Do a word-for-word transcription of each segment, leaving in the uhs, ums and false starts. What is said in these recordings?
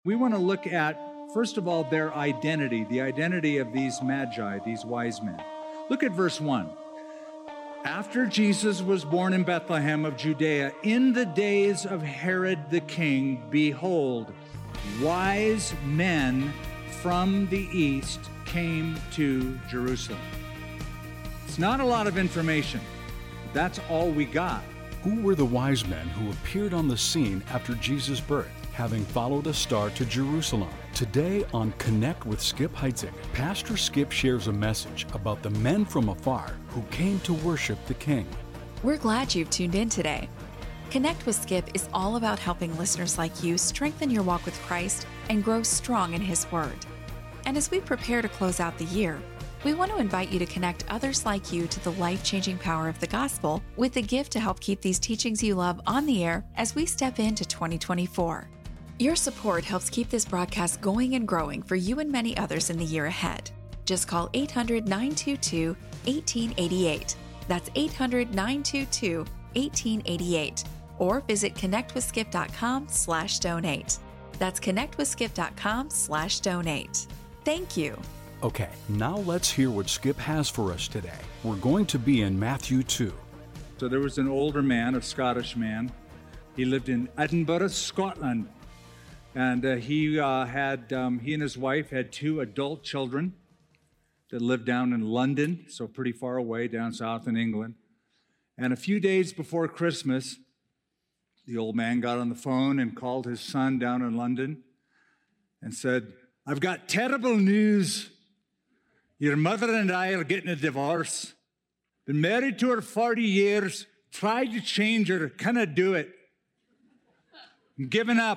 We want to look at, first of all, their identity, the identity of these magi, these wise men. Look at verse one. After Jesus was born in Bethlehem of Judea, in the days of Herod the king, behold, wise men from the east came to Jerusalem. It's not a lot of information. That's all we got. Who were the wise men who appeared on the scene after Jesus' birth, having followed a star to Jerusalem? Today on Connect with Skip Heitzig, Pastor Skip shares a message about the men from afar who came to worship the King. We're glad you've tuned in today. Connect with Skip is all about helping listeners like you strengthen your walk with Christ and grow strong in His Word. And as we prepare to close out the year, we want to invite you to connect others like you to the life-changing power of the gospel with a gift to help keep these teachings you love on the air as we step into twenty twenty-four. Your support helps keep this broadcast going and growing for you and many others in the year ahead. Just call eight hundred, nine two two, one eight eight eight. That's eight hundred, nine two two, one eight eight eight. Or visit connectwithskip.com slash donate. That's connectwithskip.com slash donate. Thank you. Okay, now let's hear what Skip has for us today. We're going to be in Matthew two. So there was an older man, a Scottish man. He lived in Edinburgh, Scotland. And uh, he uh, had, um, he and his wife had two adult children that lived down in London, so pretty far away, down south in England. And a few days before Christmas, the old man got on the phone and called his son down in London and said, "I've got terrible news. Your mother and I are getting a divorce. Been married to her forty years, tried to change her, cannot do it. I'm giving up."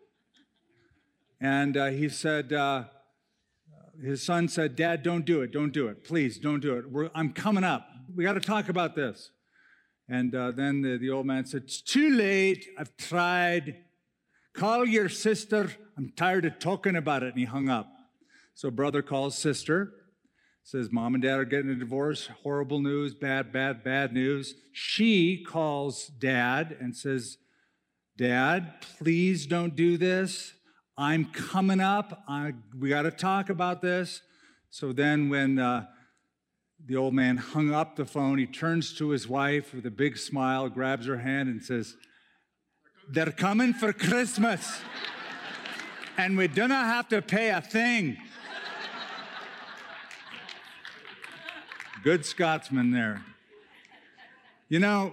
And uh, he said, uh, his son said, "Dad, don't do it, don't do it. Please, don't do it. We're, I'm coming up. We got to talk about this." And uh, then the, the old man said, "It's too late. I've tried. Call your sister. I'm tired of talking about it." And he hung up. So brother calls sister, says, "Mom and Dad are getting a divorce. Horrible news, bad, bad, bad news." She calls Dad and says, "Dad, please don't do this. I'm coming up. I, we got to talk about this." So then when uh, the old man hung up the phone, he turns to his wife with a big smile, grabs her hand and says, "They're coming for Christmas. And we do not have to pay a thing." Good Scotsman there. You know,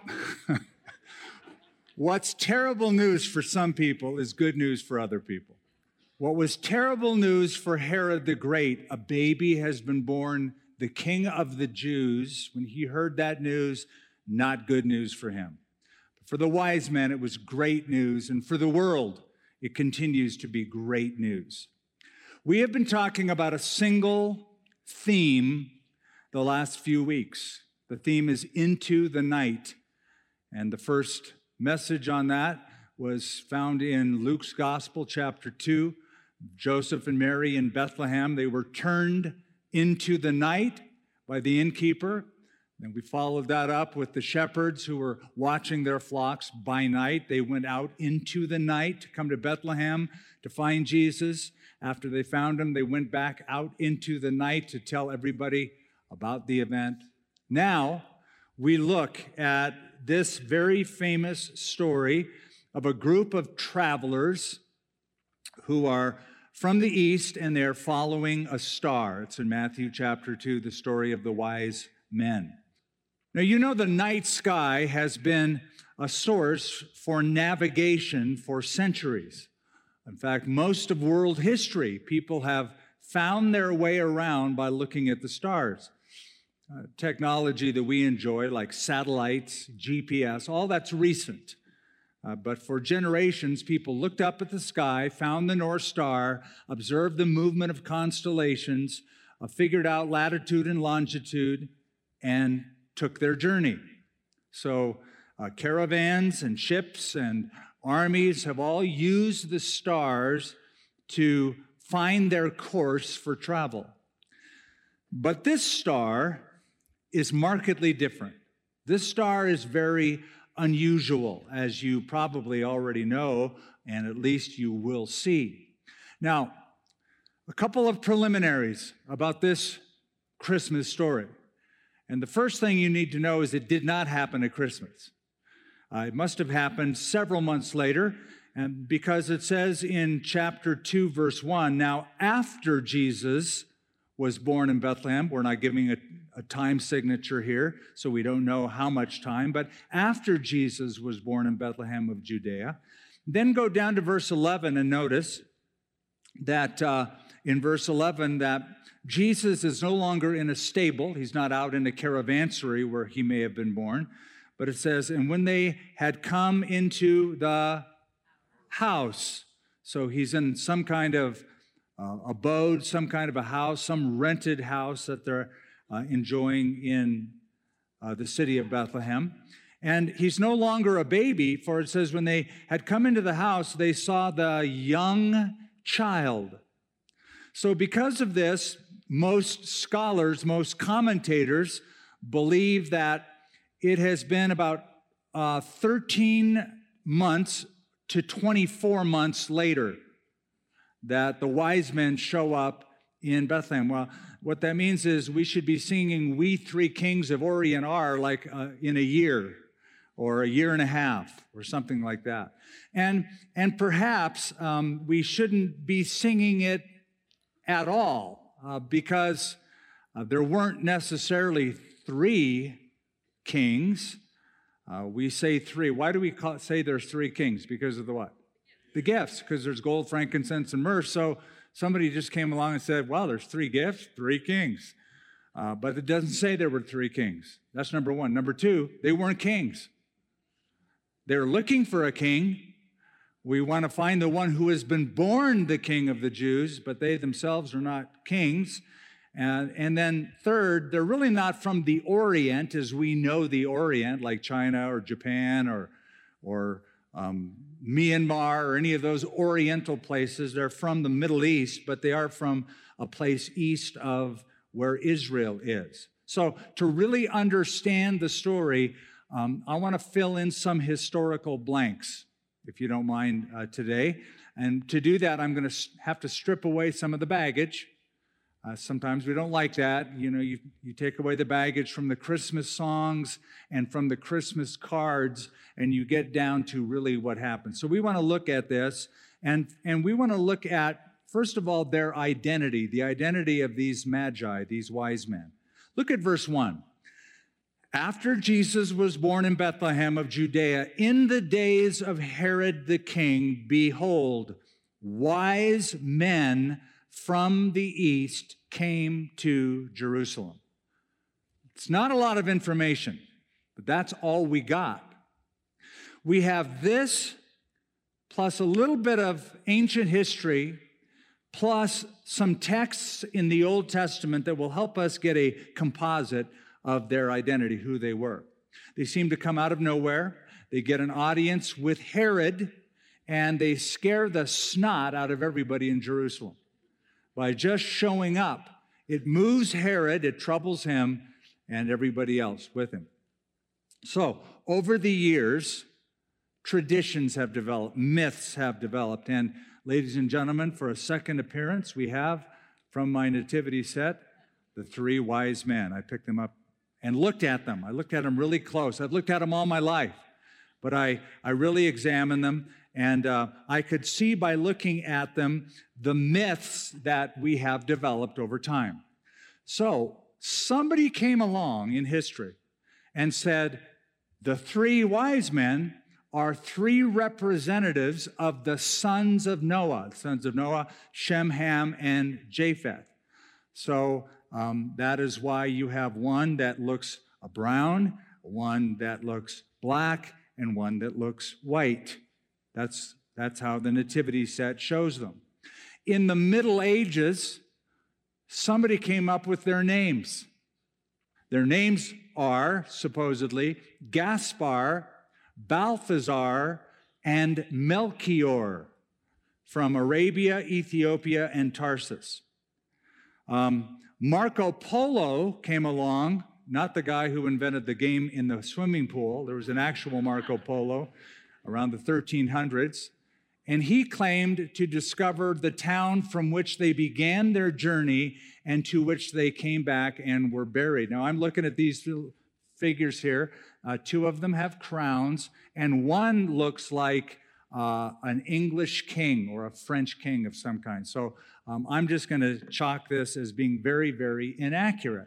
what's terrible news for some people is good news for other people. What was terrible news for Herod the Great, a baby has been born, the King of the Jews. When he heard that news, not good news for him. But for the wise men, it was great news. And for the world, it continues to be great news. We have been talking about a single theme the last few weeks. The theme is Into the Night. And the first message on that was found in Luke's Gospel, chapter two. Joseph and Mary in Bethlehem, they were turned into the night by the innkeeper. And we followed that up with the shepherds who were watching their flocks by night. They went out into the night to come to Bethlehem to find Jesus. After they found him, they went back out into the night to tell everybody about the event. Now, we look at this very famous story of a group of travelers who are from the east, and they're following a star. It's in Matthew chapter two, the story of the wise men. Now, you know the night sky has been a source for navigation for centuries. In fact, most of world history, people have found their way around by looking at the stars. Uh, technology that we enjoy, like satellites, G P S, all that's recent. Uh, but for generations, people looked up at the sky, found the North Star, observed the movement of constellations, uh, figured out latitude and longitude, and took their journey. So uh, caravans and ships and armies have all used the stars to find their course for travel. But this star is markedly different. This star is very unusual, as you probably already know, and at least you will see. Now, a couple of preliminaries about this Christmas story. And the first thing you need to know is it did not happen at Christmas. Uh, it must have happened several months later, and because it says in chapter two, verse one, now after Jesus was born in Bethlehem, we're not giving a, a time signature here, so we don't know how much time, but after Jesus was born in Bethlehem of Judea, then go down to verse eleven and notice that uh, in verse eleven that Jesus is no longer in a stable. He's not out in a caravansary where he may have been born. But it says, and when they had come into the house, so he's in some kind of uh, abode, some kind of a house, some rented house that they're uh, enjoying in uh, the city of Bethlehem. And he's no longer a baby, for it says, when they had come into the house, they saw the young child. So because of this, most scholars, most commentators believe that it has been about uh, thirteen months to twenty-four months later that the wise men show up in Bethlehem. Well, what that means is we should be singing We Three Kings of Orient are like uh, in a year or a year and a half or something like that. And, and perhaps um, we shouldn't be singing it at all uh, because uh, there weren't necessarily three kings. Uh, we say three. Why do we call, say there's three kings? Because of the what? The gifts, because there's gold, frankincense, and myrrh. So somebody just came along and said, well, there's three gifts, three kings. Uh, but it doesn't say there were three kings. That's number one. Number two, they weren't kings. They're looking for a king. We want to find the one who has been born the King of the Jews, but they themselves are not kings. And, and then third, they're really not from the Orient as we know the Orient, like China or Japan or, or um, Myanmar or any of those Oriental places. They're from the Middle East, but they are from a place east of where Israel is. So to really understand the story, um, I want to fill in some historical blanks, if you don't mind, uh, today. And to do that, I'm going to have to strip away some of the baggage. Uh, sometimes we don't like that. You know, you, you take away the baggage from the Christmas songs and from the Christmas cards, and you get down to really what happened. So we want to look at this, and, and we want to look at, first of all, their identity, the identity of these magi, these wise men. Look at verse one. After Jesus was born in Bethlehem of Judea, in the days of Herod the king, behold, wise men from the east came to Jerusalem. It's not a lot of information, but that's all we got. We have this plus a little bit of ancient history plus some texts in the Old Testament that will help us get a composite of their identity, who they were. They seem to come out of nowhere. They get an audience with Herod, and they scare the snot out of everybody in Jerusalem. By just showing up, it moves Herod, it troubles him, and everybody else with him. So, over the years, traditions have developed, myths have developed, and ladies and gentlemen, for a second appearance, we have, from my nativity set, the three wise men. I picked them up and looked at them. I looked at them really close. I've looked at them all my life, but I, I really examined them, and uh, I could see by looking at them the myths that we have developed over time. So somebody came along in history and said, the three wise men are three representatives of the sons of Noah, the sons of Noah, Shem, Ham, and Japheth. So um, that is why you have one that looks brown, one that looks black, and one that looks white. That's, that's how the nativity set shows them. In the Middle Ages, somebody came up with their names. Their names are, supposedly, Gaspar, Balthazar, and Melchior from Arabia, Ethiopia, and Tarsus. Um, Marco Polo came along, not the guy who invented the game in the swimming pool. There was an actual Marco Polo around the thirteen hundreds. And he claimed to discover the town from which they began their journey and to which they came back and were buried. Now, I'm looking at these figures here. Uh, two of them have crowns, and one looks like uh, an English king or a French king of some kind. So um, I'm just going to chalk this as being very, very inaccurate.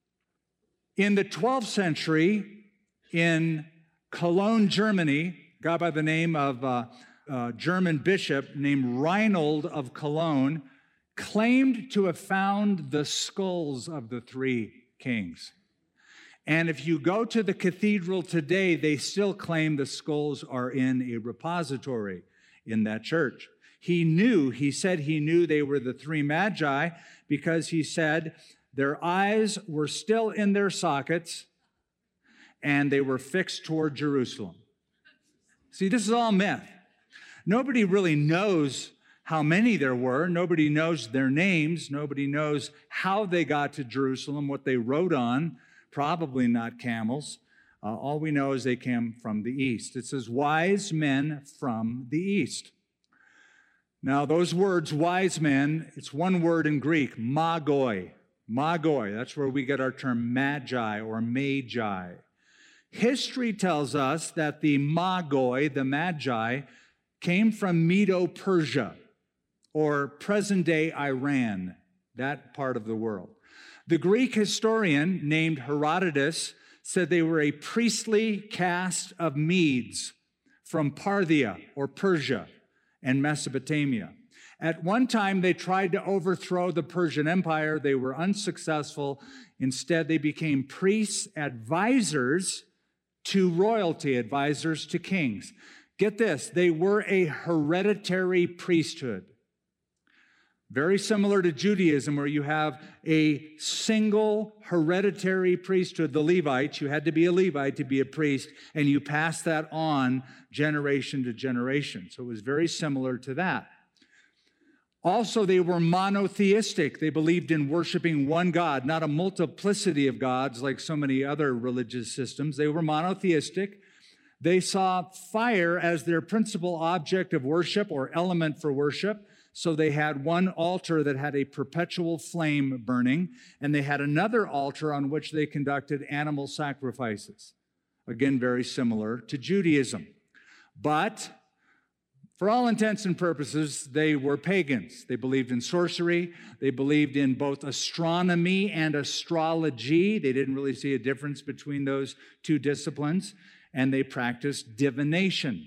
In the twelfth century, in Cologne, Germany, a guy by the name of uh, a German bishop named Reinhold of Cologne claimed to have found the skulls of the three kings. And if you go to the cathedral today, they still claim the skulls are in a repository in that church. He knew, he said he knew they were the three magi because he said their eyes were still in their sockets and they were fixed toward Jerusalem. See, this is all myth. Nobody really knows how many there were. Nobody knows their names. Nobody knows how they got to Jerusalem, what they rode on. Probably not camels. Uh, all we know is they came from the east. It says, wise men from the east. Now, those words, wise men, it's one word in Greek, magoi. Magoi, that's where we get our term magi or magi. History tells us that the magoi, the magi, came from Medo-Persia, or present-day Iran, that part of the world. The Greek historian named Herodotus said they were a priestly caste of Medes from Parthia, or Persia, and Mesopotamia. At one time, they tried to overthrow the Persian Empire. They were unsuccessful. Instead, they became priests, advisors to royalty, advisors to kings. Get this, they were a hereditary priesthood. Very similar to Judaism, where you have a single hereditary priesthood, the Levites. You had to be a Levite to be a priest, and you pass that on generation to generation. So it was very similar to that. Also, they were monotheistic. They believed in worshiping one God, not a multiplicity of gods like so many other religious systems. They were monotheistic. They saw fire as their principal object of worship or element for worship. So they had one altar that had a perpetual flame burning, and they had another altar on which they conducted animal sacrifices. Again, very similar to Judaism. But for all intents and purposes, they were pagans. They believed in sorcery. They believed in both astronomy and astrology. They didn't really see a difference between those two disciplines. And they practiced divination.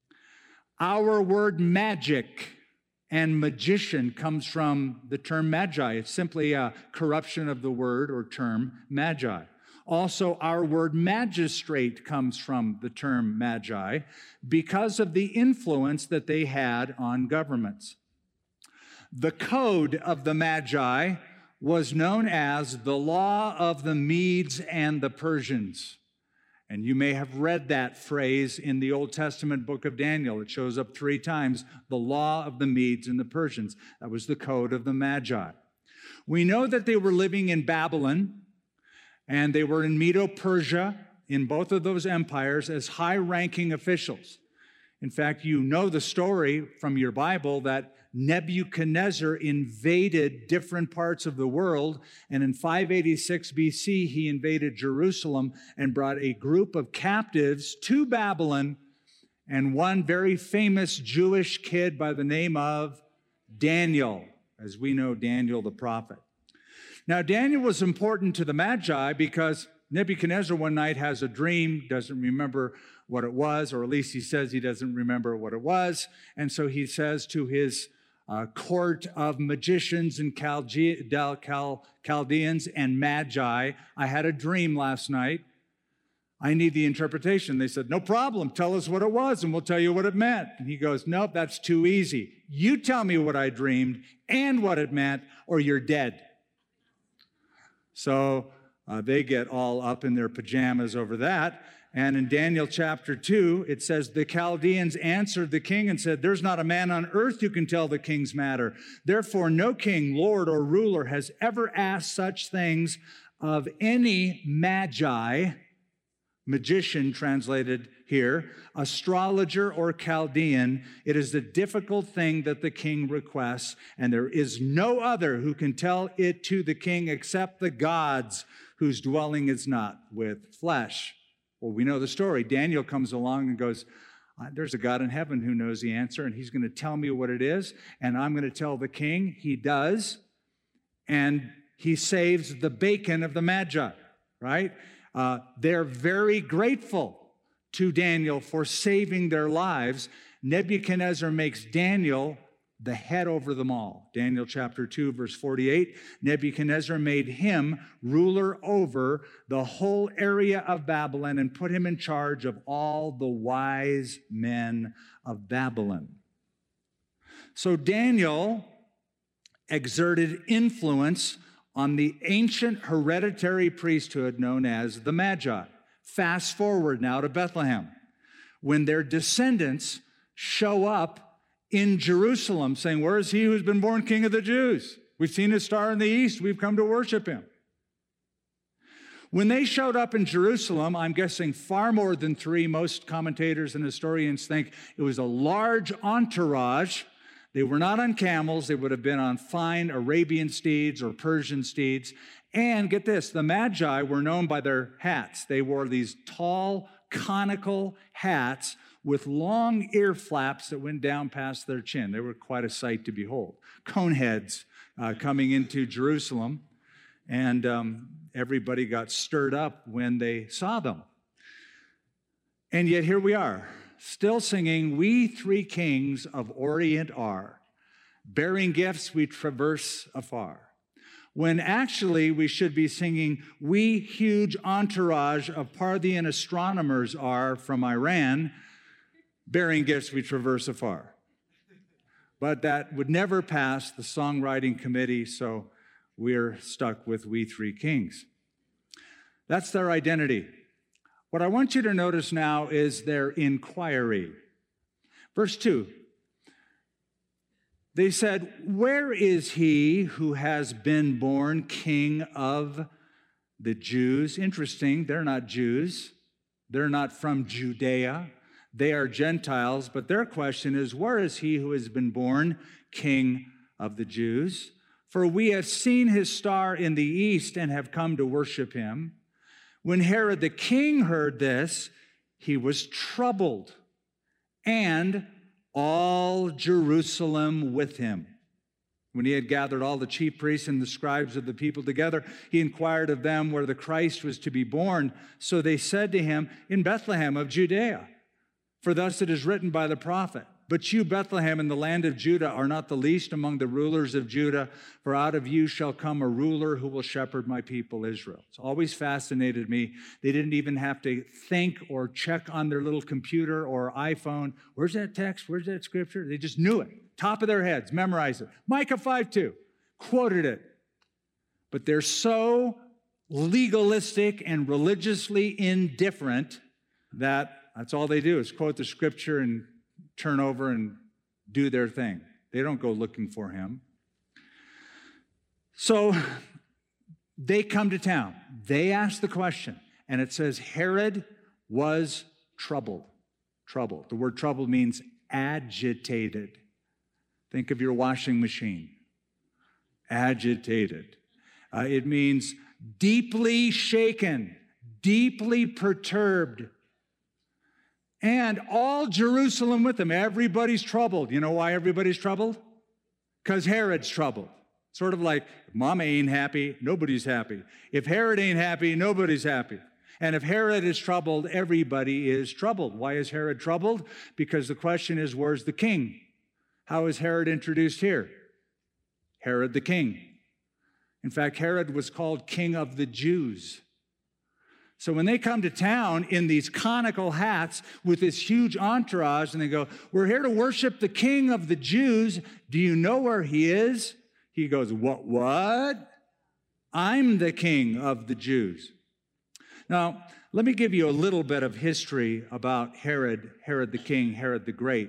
Our word magic and magician comes from the term magi. It's simply a corruption of the word or term magi. Also, our word magistrate comes from the term magi because of the influence that they had on governments. The code of the magi was known as the law of the Medes and the Persians. And you may have read that phrase in the Old Testament book of Daniel. It shows up three times, the law of the Medes and the Persians. That was the code of the Magi. We know that they were living in Babylon, and they were in Medo-Persia, in both of those empires, as high-ranking officials. In fact, you know the story from your Bible that Nebuchadnezzar invaded different parts of the world, and in five eighty-six B C, he invaded Jerusalem and brought a group of captives to Babylon, and one very famous Jewish kid by the name of Daniel, as we know Daniel the prophet. Now, Daniel was important to the Magi because Nebuchadnezzar one night has a dream, doesn't remember what it was, or at least he says he doesn't remember what it was, and so he says to his Uh, court of magicians and Chalde- Cal- Chaldeans and Magi, I had a dream last night. I need the interpretation. They said, no problem. Tell us what it was and we'll tell you what it meant. And he goes, nope, that's too easy. You tell me what I dreamed and what it meant or you're dead. So uh, they get all up in their pajamas over that. And in Daniel chapter two, it says, the Chaldeans answered the king and said, there's not a man on earth who can tell the king's matter. Therefore, no king, lord, or ruler has ever asked such things of any magi, magician translated here, astrologer or Chaldean, it is a difficult thing that the king requests, and there is no other who can tell it to the king except the gods whose dwelling is not with flesh. Well, we know the story. Daniel comes along and goes, there's a God in heaven who knows the answer, and he's going to tell me what it is, and I'm going to tell the king. He does, and he saves the bacon of the Magi, right? Uh, they're very grateful to Daniel for saving their lives. Nebuchadnezzar makes Daniel the head over them all. Daniel chapter two, verse forty-eight, Nebuchadnezzar made him ruler over the whole area of Babylon and put him in charge of all the wise men of Babylon. So Daniel exerted influence on the ancient hereditary priesthood known as the Magi. Fast forward now to Bethlehem, when their descendants show up in Jerusalem saying, where is he who's been born King of the Jews? We've seen his star in the east. We've come to worship him. When they showed up in Jerusalem, I'm guessing far more than three. Most commentators and historians think it was a large entourage. They were not on camels. They would have been on fine Arabian steeds or Persian steeds. And get this, the Magi were known by their hats. They wore these tall, conical hats with long ear flaps that went down past their chin. They were quite a sight to behold. Cone heads uh, coming into Jerusalem, and um, everybody got stirred up when they saw them. And yet here we are, still singing, we three kings of Orient are, bearing gifts we traverse afar. When actually we should be singing, we huge entourage of Parthian astronomers are from Iran, bearing gifts we traverse afar. But that would never pass the songwriting committee, so we're stuck with we three kings. That's their identity. What I want you to notice now is their inquiry. Verse two. They said, where is he who has been born King of the Jews? Interesting, they're not Jews. They're not from Judea. They are Gentiles, but their question is, where is he who has been born King of the Jews? For we have seen his star in the east and have come to worship him. When Herod the king heard this, he was troubled, and all Jerusalem with him. When he had gathered all the chief priests and the scribes of the people together, he inquired of them where the Christ was to be born. So they said to him, in Bethlehem of Judea. For thus it is written by the prophet, but you, Bethlehem, in the land of Judah, are not the least among the rulers of Judah, for out of you shall come a ruler who will shepherd my people Israel. It's always fascinated me. They didn't even have to think or check on their little computer or iPhone. Where's that text? Where's that scripture? They just knew it. Top of their heads, memorized it. Micah five two, quoted it. But they're so legalistic and religiously indifferent that that's all they do is quote the scripture and turn over and do their thing. They don't go looking for him. So they come to town. They ask the question, and it says Herod was troubled. Troubled. The word troubled means agitated. Think of your washing machine. Agitated. Uh, it means deeply shaken, deeply perturbed. And all Jerusalem with him. Everybody's troubled. You know why everybody's troubled? Because Herod's troubled. Sort of like, if Mama ain't happy, nobody's happy. If Herod ain't happy, nobody's happy. And if Herod is troubled, everybody is troubled. Why is Herod troubled? Because the question is, where's the king? How is Herod introduced here? Herod the king. In fact, Herod was called King of the Jews. So when they come to town in these conical hats with this huge entourage and they go, we're here to worship the King of the Jews. Do you know where he is? He goes, what, what? I'm the King of the Jews. Now, let me give you a little bit of history about Herod, Herod the King, Herod the Great.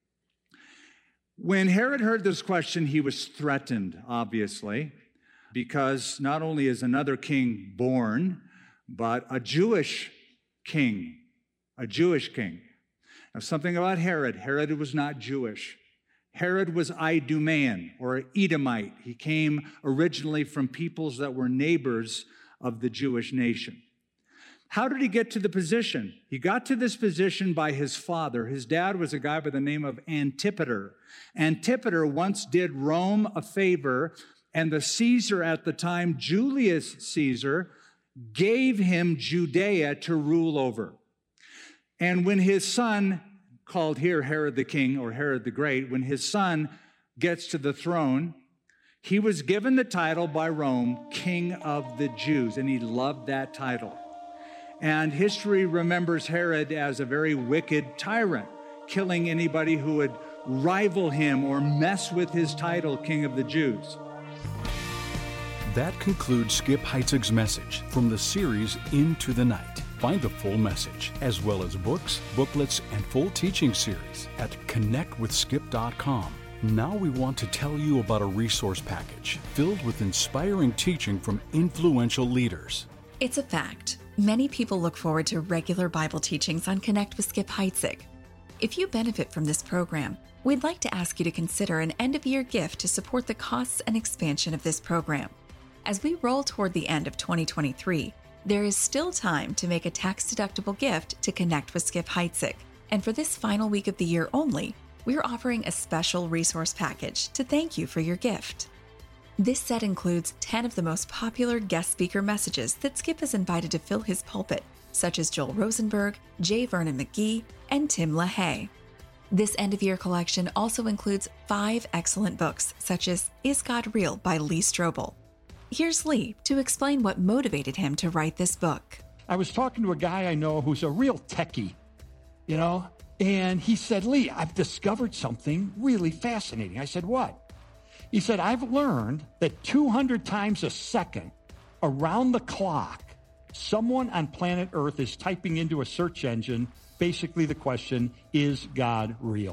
When Herod heard this question, he was threatened, obviously, because not only is another king born, but a Jewish king, a Jewish king. Now, something about Herod. Herod was not Jewish. Herod was Idumean, or Edomite. He came originally from peoples that were neighbors of the Jewish nation. How did he get to the position? He got to this position by his father. His dad was a guy by the name of Antipater. Antipater once did Rome a favor, and the Caesar at the time, Julius Caesar, gave him Judea to rule over. And when his son, called here Herod the King or Herod the Great, when his son gets to the throne, he was given the title by Rome, King of the Jews, and he loved that title. And history remembers Herod as a very wicked tyrant, killing anybody who would rival him or mess with his title, King of the Jews. That concludes Skip Heitzig's message from the series Into the Night. Find the full message, as well as books, booklets, and full teaching series at connect with skip dot com. Now we want to tell you about a resource package filled with inspiring teaching from influential leaders. It's a fact. Many people look forward to regular Bible teachings on Connect with Skip Heitzig. If you benefit from this program, we'd like to ask you to consider an end-of-year gift to support the costs and expansion of this program. As we roll toward the end of twenty twenty-three, there is still time to make a tax-deductible gift to Connect with Skip Heitzig. And for this final week of the year only, we're offering a special resource package to thank you for your gift. This set includes ten of the most popular guest speaker messages that Skip has invited to fill his pulpit, such as Joel Rosenberg, J. Vernon McGee, and Tim LaHaye. This end-of-year collection also includes five excellent books, such as Is God Real by Lee Strobel. Here's Lee to explain what motivated him to write this book. I was talking to a guy I know who's a real techie, you know, and he said, Lee, I've discovered something really fascinating. I said, what? He said, I've learned that two hundred times a second around the clock, someone on planet Earth is typing into a search engine, basically the question, is God real?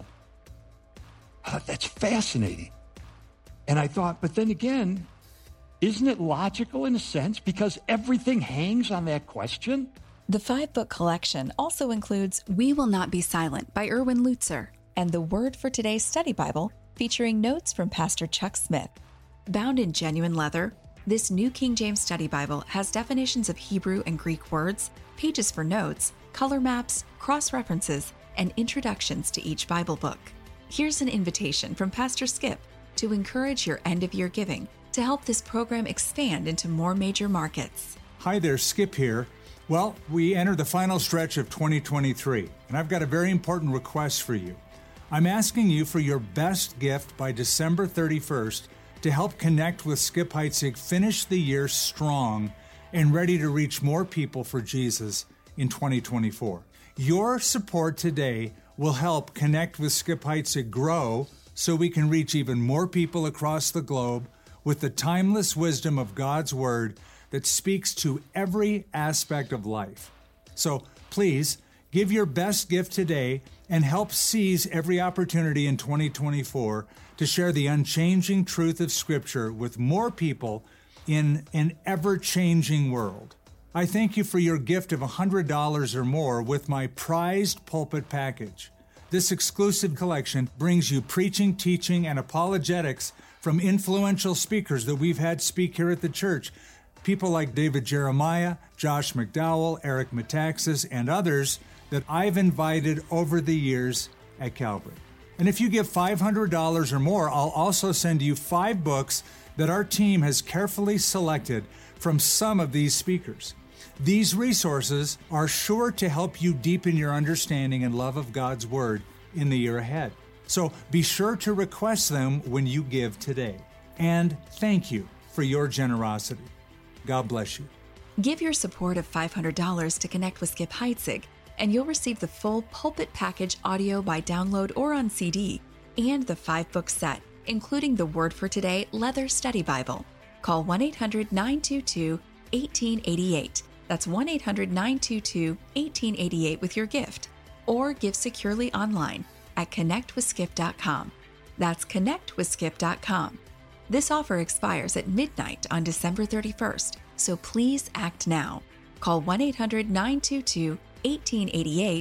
I thought, that's fascinating. And I thought, but then again, isn't it logical in a sense because everything hangs on that question? The five-book collection also includes We Will Not Be Silent by Erwin Lutzer and the Word for Today's Study Bible featuring notes from Pastor Chuck Smith. Bound in genuine leather, this New King James Study Bible has definitions of Hebrew and Greek words, pages for notes, color maps, cross-references, and introductions to each Bible book. Here's an invitation from Pastor Skip to encourage your end-of-year giving to help this program expand into more major markets. Hi there, Skip here. Well, we enter the final stretch of twenty twenty-three, and I've got a very important request for you. I'm asking you for your best gift by December thirty-first to help Connect with Skip Heitzig finish the year strong and ready to reach more people for Jesus in twenty twenty-four. Your support today will help Connect with Skip Heitzig grow so we can reach even more people across the globe with the timeless wisdom of God's Word that speaks to every aspect of life. So please, give your best gift today and help seize every opportunity in twenty twenty-four to share the unchanging truth of Scripture with more people in an ever-changing world. I thank you for your gift of one hundred dollars or more with my prized pulpit package. This exclusive collection brings you preaching, teaching, and apologetics from influential speakers that we've had speak here at the church. People like David Jeremiah, Josh McDowell, Eric Metaxas, and others that I've invited over the years at Calvary. And if you give five hundred dollars or more, I'll also send you five books that our team has carefully selected from some of these speakers. These resources are sure to help you deepen your understanding and love of God's Word in the year ahead. So be sure to request them when you give today. And thank you for your generosity. God bless you. Give your support of five hundred dollars to Connect with Skip Heitzig, and you'll receive the full Pulpit Package audio by download or on C D, and the five-book set, including the Word for Today Leather Study Bible. Call one eight hundred nine two two one eight eight eight. That's one eight hundred nine two two one eight eight eight with your gift, or give securely online at connect with skip dot com. That's connect with skip dot com. This offer expires at midnight on December thirty-first, so please act now. Call one eight hundred nine two two one eight eight eight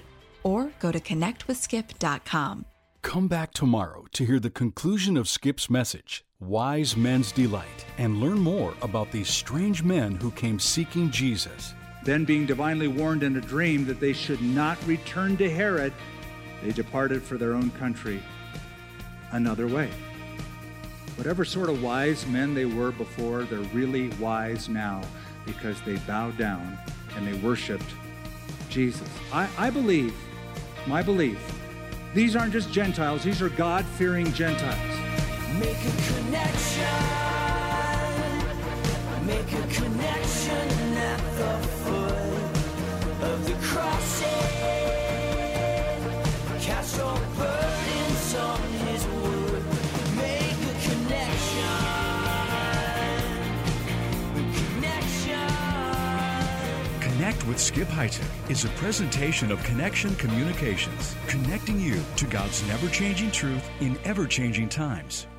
or go to connect with skip dot com. Come back tomorrow to hear the conclusion of Skip's message, Wise Men's Delight, and learn more about these strange men who came seeking Jesus. Then, being divinely warned in a dream that they should not return to Herod, they departed for their own country another way. Whatever sort of wise men they were before, they're really wise now because they bowed down and they worshiped Jesus. I, I believe, my belief, these aren't just Gentiles, these are God-fearing Gentiles. Make a connection, make a connection at the foot of the cross. Cast your burdens on his wood. Make a connection, connection. Connect with Skip Heitzig is a presentation of Connection Communications, connecting you to God's never-changing truth in ever-changing times.